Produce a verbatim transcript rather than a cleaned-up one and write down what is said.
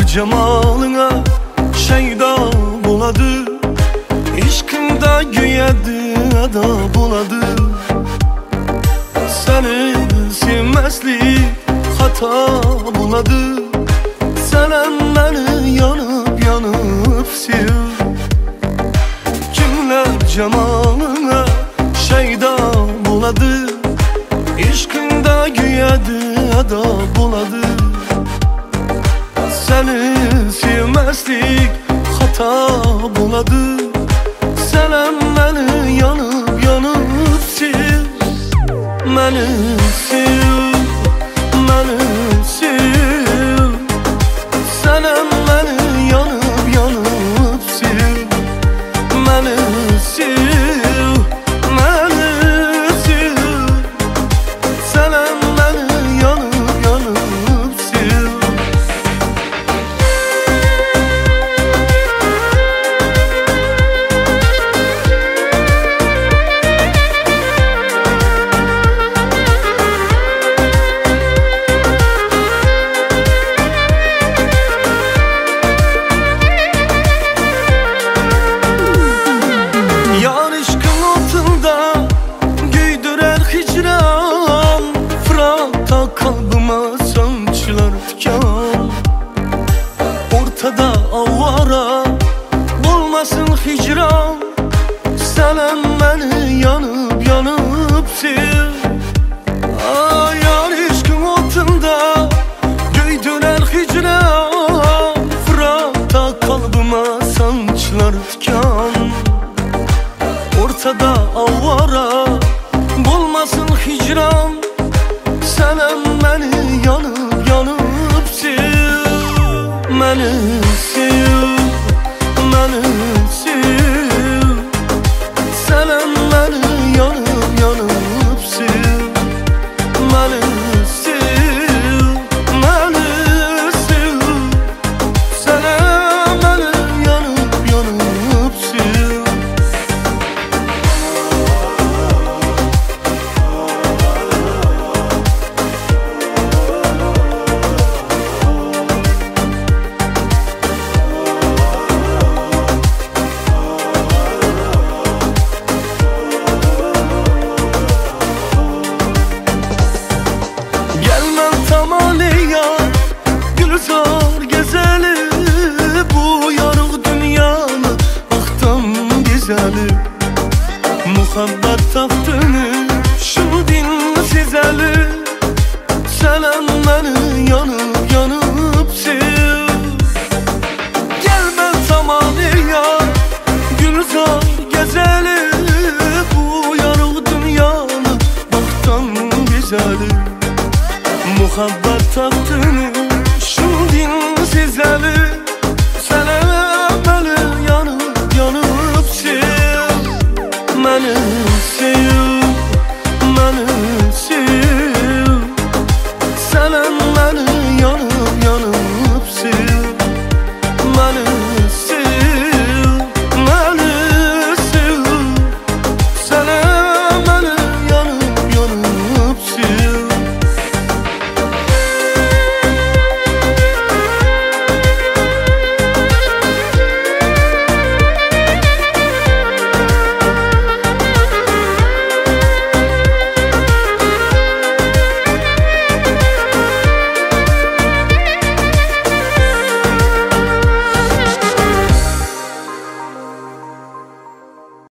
cemalına şeyda buladı, İşkında güyedi ada buladı. Seni sevmezlik hata buladı. Senen beni yanıp yanıp sev. Kimler cemalına şeyda buladı, İşkında güyedi ada buladı. Seni sevmezlik hata buladı. Senen beni yanıp yanıp sev. Beni sev, beni sev. Senen beni yanıp yanıp sev. Beni sev, beni sev. Senen beni yanıp yanıp sev. Kalbıma sancılar diken, ortada avara bulmasın hicran. Senen beni yanıp yanıp sev. Ay yar aşkın otunda göydüler hicran. Fırat'ta kalbıma sancılar diken, ortada avara bulmasın hicran. Senen beni yanıp yanıp sev. Beni sev, beni sev. Senen beni yanıp yanıp sev. Beni sev, beni sev. Senen beni yanıp yanıp sev. Gülzar gezeli bu yarıq dünyanı, baxtam güzeli. Muhabbet taxtını şu din sizeli. Senen beni yanıp yanıp sev. Gelmez zamanı ya Gülzar gezeli bu yarıq dünyanı, baxtam güzeli. Muhabbet taxtını şu din sizeli.